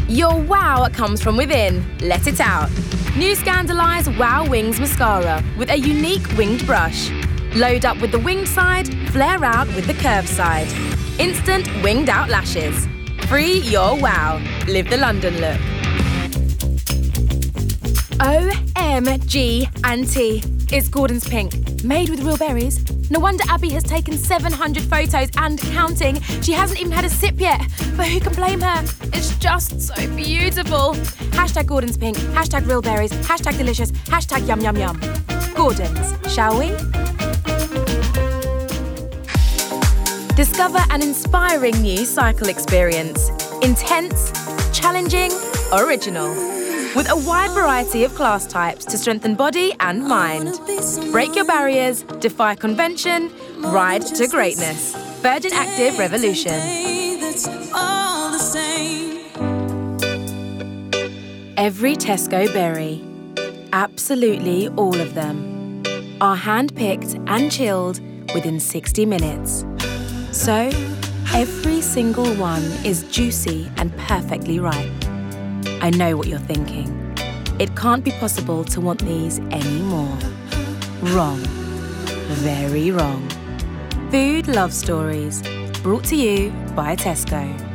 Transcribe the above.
Your wow comes from within. Let it out. New Scandalise Wow Wings Mascara with a unique winged brush. Load up with the winged side, flare out with the curved side. Instant winged out lashes. Free your wow. Live the London look. OMG, Auntie. It's Gordon's Pink. Made with real berries. No wonder Abby has taken 700 photos and counting. She hasn't even had a sip yet. But who can blame her? It's just so beautiful. Hashtag Gordon's Pink. Hashtag real berries. Hashtag delicious. Hashtag yum yum yum. Gordon's, shall we? Discover an inspiring new cycle experience. Intense, challenging, original. With a wide variety of class types to strengthen body and mind. Break your barriers, defy convention, ride to greatness. Virgin Active Revolution. Every Tesco berry, absolutely all of them, are hand-picked and chilled within 60 minutes. So, every single one is juicy and perfectly ripe. I know what you're thinking. It can't be possible to want these anymore. Wrong. Very wrong. Food Love Stories, brought to you by Tesco.